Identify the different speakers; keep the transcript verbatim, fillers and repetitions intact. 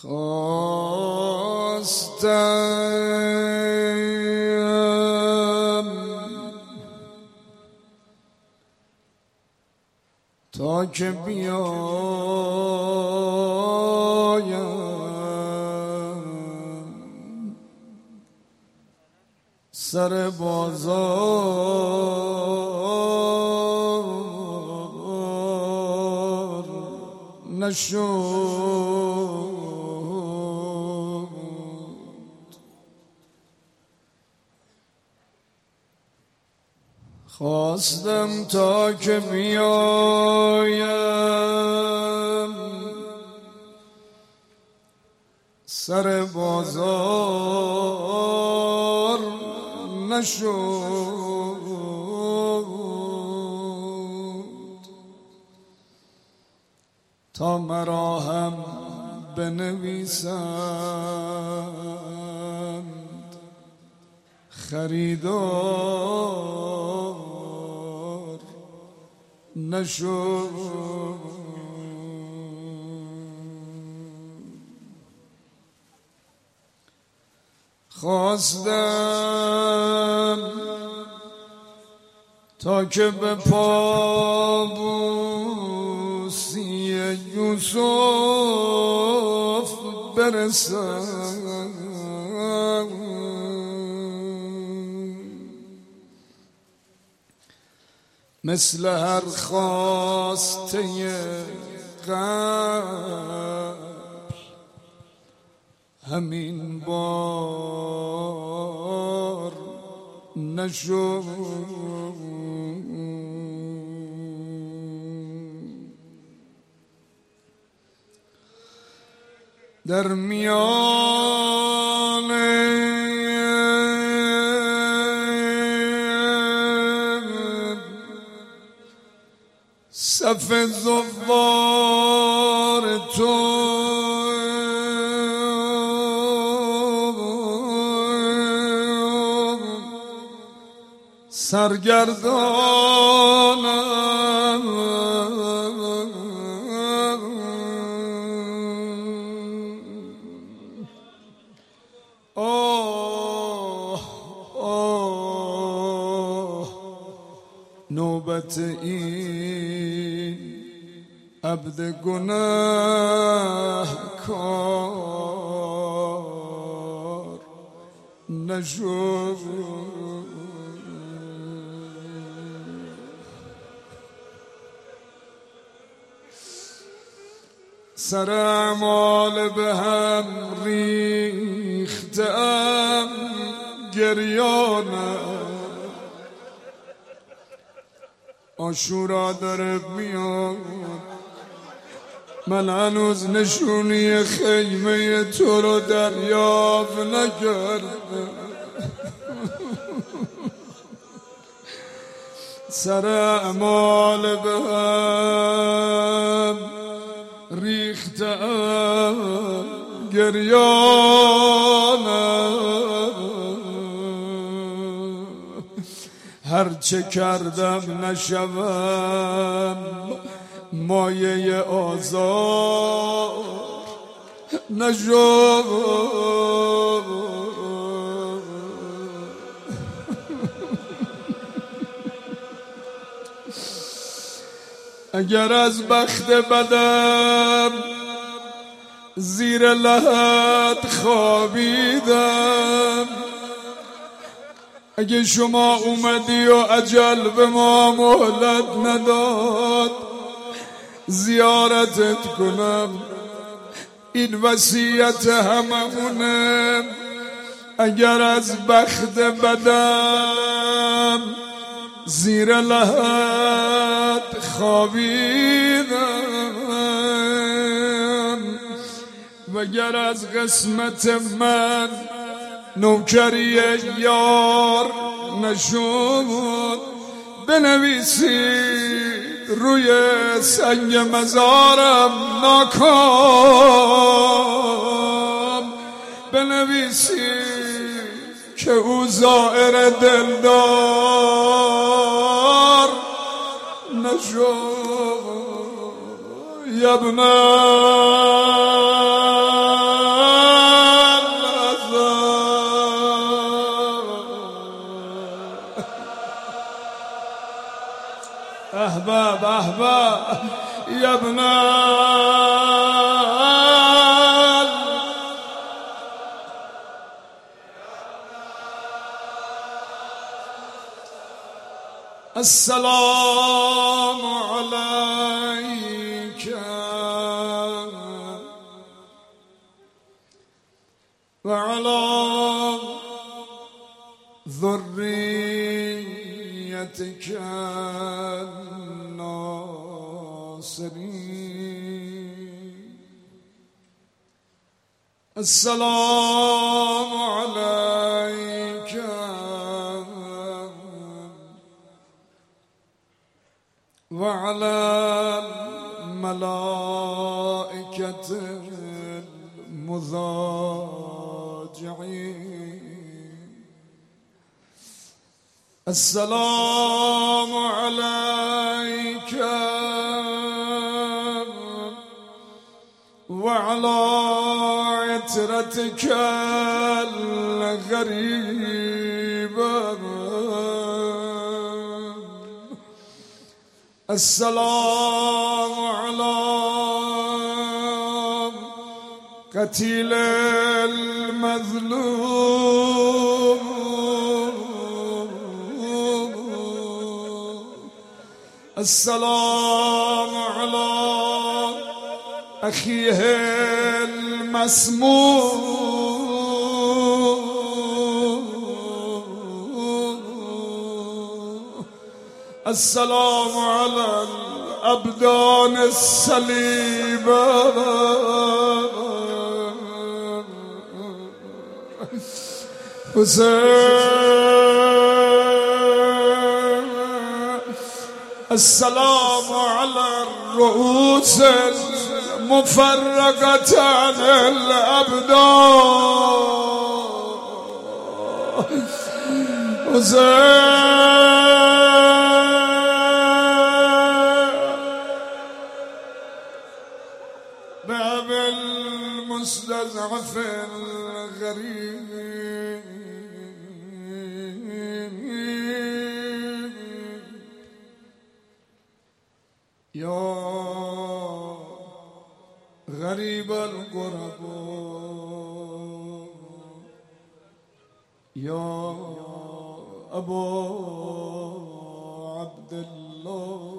Speaker 1: خواستم تا که بیایم سر بازار نشد. خواستم تا که بیایم سر بازار نشد. تا مرا هم بنویسند خریدار نشد. خواستم تا که به پابوسی یوسف برسم مثل هر خواسته قبل همین بار نشد. در میان صف زوار تو سرگردانم آه آه نوبت این عبد گناهکار نشد. سر اعمال به هم ریختم گریانم عاشورا داره میاد من هنوز نشونی خیمه تو رو دریافت نکردم. سر اعمال به هم ریختم گریانم هرچه کردم نشوم مایه آزار نشد. اگر از بخت بدم زیر لحد خوابیدم اگه شما اومدی و اجل به ما مهلت نداد زیارتت کنم این وصیت هممونه. اگر از بخت بدم زیر لحد خوابیدم وگر از قسمت من نوکری یار نشد بنویسید روی سنگ مزارم ناکام بنویسید که او زائر دلدار نشد. یبنا السلام عليك وعلى ذريتك الناصرين. السلام عليك وعلى الملائكة المضاجعين. السلام عليك وعلى عترتك الغريبة. السلام على قتيل المظلوم. السلام على أخيه المسموم. السلام على الأبدان السليبة. السلام على الرؤوس المفرقة عن الأبدان. باب المستضعف الغريب. يا غريب الغرباء يا أبا عبد الله